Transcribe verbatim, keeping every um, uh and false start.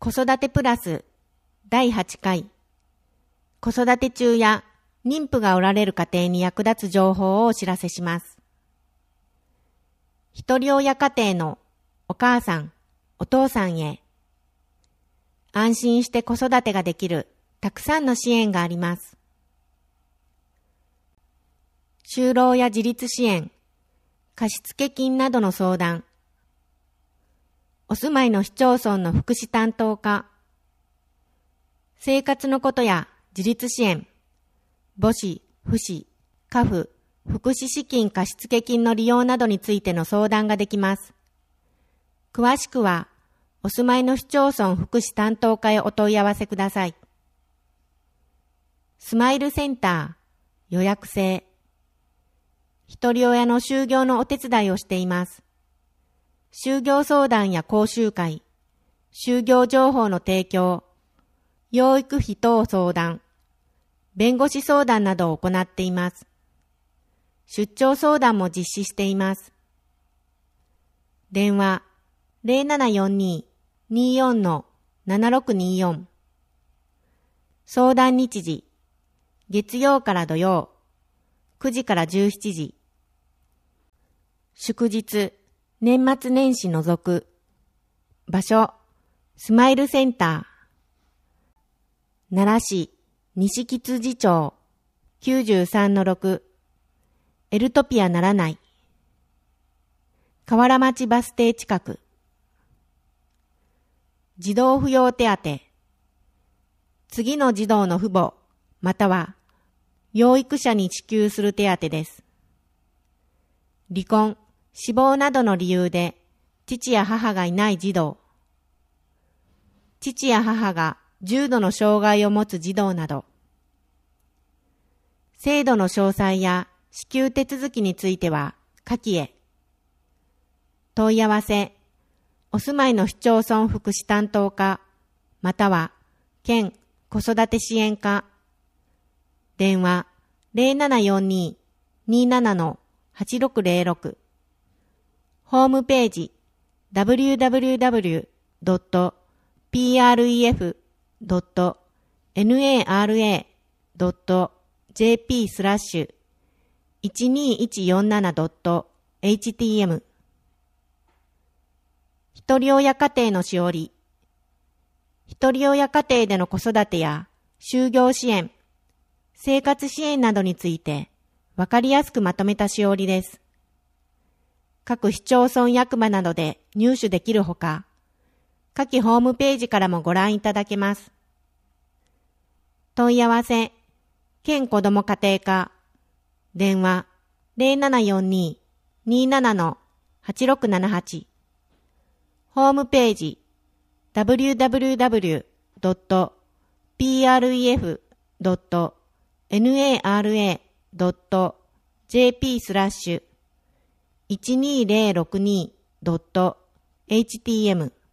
子育てプラスだいはちかい、子育て中や妊婦がおられる家庭に役立つ情報をお知らせします。ひとり親家庭のお母さん、お父さんへ、安心して子育てができるたくさんの支援があります。就労や自立支援、貸付金などの相談、お住まいの市町村の福祉担当課、生活のことや自立支援、母子、父子、家父、福祉資金貸付金の利用などについての相談ができます。詳しくは、お住まいの市町村福祉担当課へお問い合わせください。スマイルセンター予約制。ひとり親の就業のお手伝いをしています。就業相談や講習会、就業情報の提供、養育費等相談、弁護士相談などを行っています。出張相談も実施しています。電話 ゼロななよんに にーよん のななろくにーよん。相談日時、月曜から土曜、くじからじゅうしちじ。祝日、年末年始除く。場所、スマイルセンター。奈良市西吉次町 きゅうじゅうさんのろく。エルトピア奈良内。河原町バス停近く。児童扶養手当。次の児童の父母、または養育者に支給する手当です。離婚、死亡などの理由で父や母がいない児童、父や母が重度の障害を持つ児童など、制度の詳細や支給手続きについては下記へ。問い合わせ、お住まいの市町村福祉担当課、または県子育て支援課、電話 ゼロななよんに にーなな のはちろくゼロろく。ホームページ ダブリューダブリューダブリュードットピーアールイーエフドットナラドットジェーピー スラッシュいちにいちよんななドットエイチティーエム。 ひとり親家庭のしおり。ひとり親家庭での子育てや就業支援、生活支援などについてわかりやすくまとめたしおりです。各市町村役場などで入手できるほか、下記ホームページからもご覧いただけます。問い合わせ、県子ども家庭課、電話 ゼロななよんに にーなな のはちろくななはち。ホームページ ダブリューダブリューダブリュードットピーアールイーエフドットナラドットジェーピー スラッシュいちにゼロろくにドットエイチティーエム